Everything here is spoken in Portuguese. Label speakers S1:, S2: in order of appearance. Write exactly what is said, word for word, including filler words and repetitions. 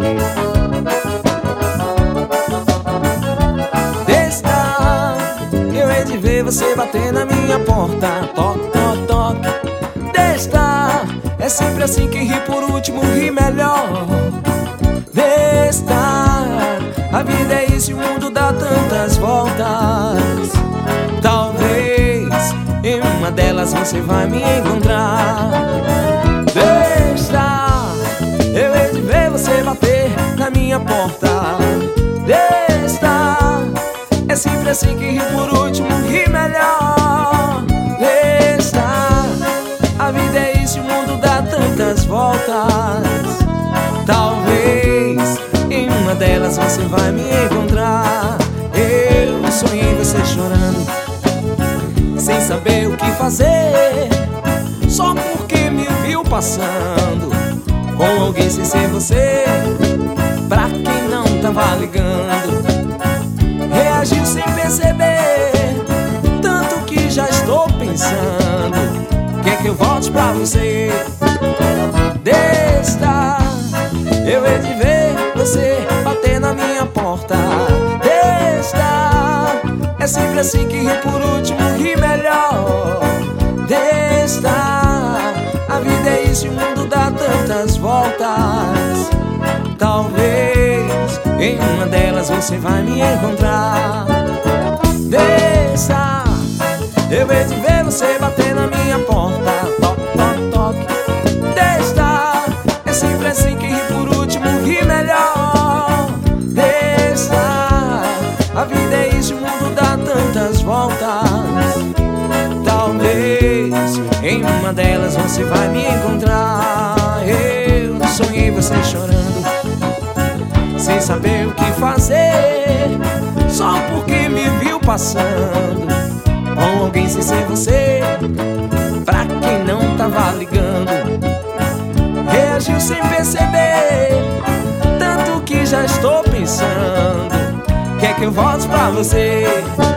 S1: Besta, eu hei de ver você bater na minha porta. Toque, toque, toque. Besta, é sempre assim, quem ri por último ri melhor. Besta, a vida é isso e o mundo dá tantas voltas. Talvez em uma delas você vai me encontrar. Besta, eu hei de ver você bater na minha porta. Besta, é sempre assim, quem ri por último ri melhor. Besta, a vida é isso e o mundo dá tantas voltas. Talvez em uma delas você vai me encontrar. Eu sonhei você chorando, sem saber o que fazer, só porque me viu passando com alguém sem ser você. Pra quem não tava ligando, reagiu sem perceber, tanto que já estou pensando, quer que eu volte pra você. Besta, eu hei de ver você bater na minha porta. Besta, é sempre assim, que ri por último ri melhor. Besta, a vida é isso e o mundo dá tantas voltas. Talvez em uma delas você vai me encontrar. Besta, eu hei de ver você bater na minha porta. Toque, toque, toque. Besta, é sempre assim, que ri por último ri melhor. Besta, a vida é isso e o mundo dá tantas voltas. Talvez em uma delas você vai me encontrar. Eu sonhei você chorando, sem saber o que fazer, só porque me viu passando com alguém sem ser você. Pra quem não tava ligando, reagiu sem perceber, tanto que já estou pensando, quer que eu volte pra você.